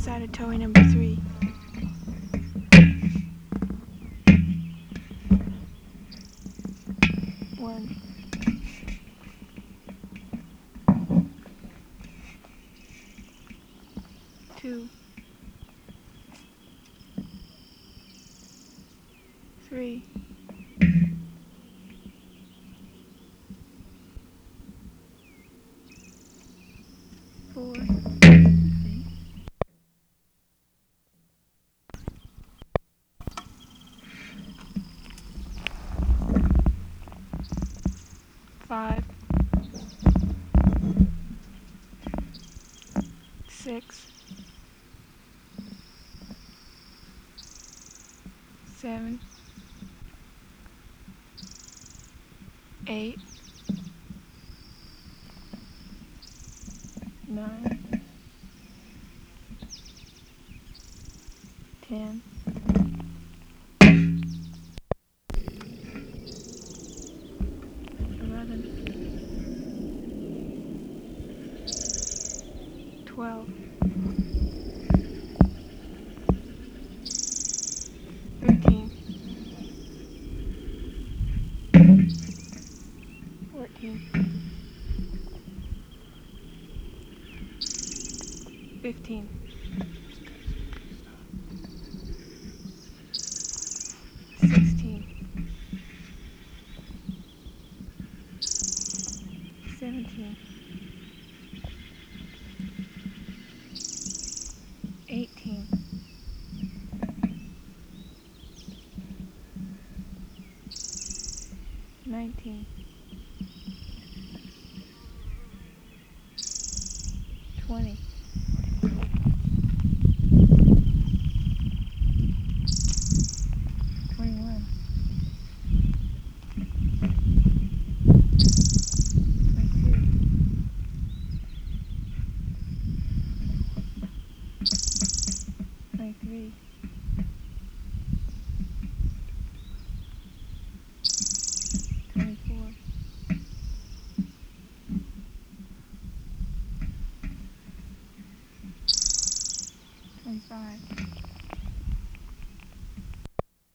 side of toy number 3. 1, 2, 3, 4, 5, 6, 7, 8, 9, 10, 11, 12, 13, 14, 15, 16, 17, 18, 19, 20, 21, 22, 23, 24, 25,